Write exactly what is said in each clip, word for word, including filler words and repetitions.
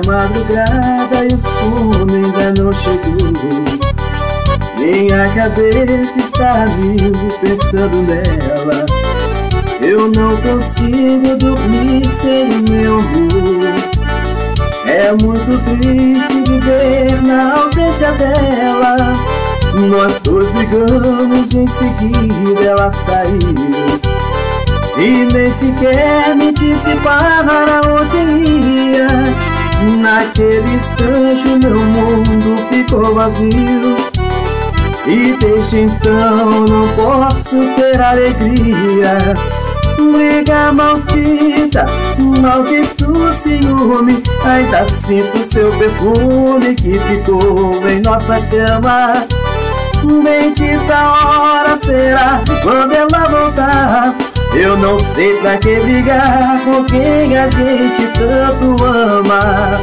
madrugada e o sono ainda não chegou. Minha cabeça está vivo pensando nela. Eu não consigo dormir sem o meu amor. É muito triste viver na ausência dela. Nós dois brigamos e em seguida ela saiu. E nem sequer me disse para onde ia. Naquele instante o meu mundo ficou vazio. E desde então não posso ter alegria. Briga maldita, maldito ciúme. Ainda sinto seu perfume que ficou em nossa cama. Bendita hora será quando ela voltar. Eu não sei pra que brigar com quem a gente tanto ama.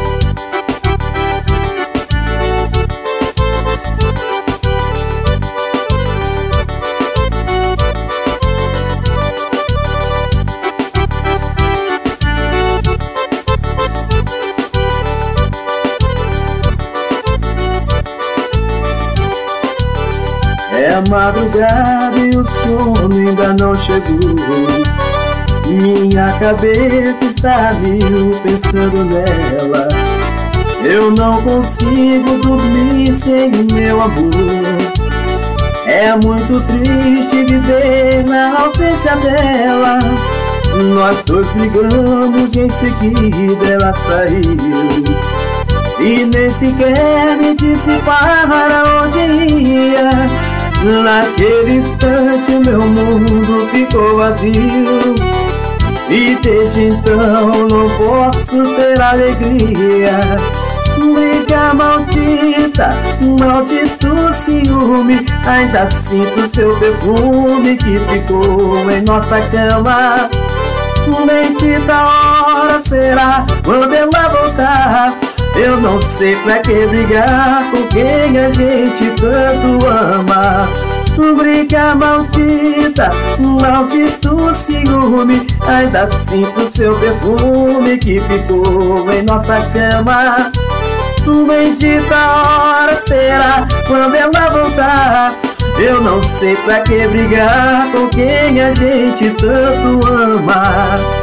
É madrugada e o sono ainda não chegou. Minha cabeça está vivo pensando nela. Eu não consigo dormir sem o meu amor. É muito triste viver na ausência dela. Nós dois brigamos e em seguida ela saiu. E nem sequer me disse para onde ia. Naquele instante o meu mundo ficou vazio. E desde então não posso ter alegria. Briga maldita, maldito ciúme. Ainda sinto seu perfume que ficou em nossa cama. Bendita hora será quando ela voltar. Eu não sei pra que brigar com quem a gente tanto ama. Briga maldita, maldito ciúme. Ainda sinto seu perfume que ficou em nossa cama. Bendita hora será quando ela voltar. Eu não sei pra que brigar com quem a gente tanto ama.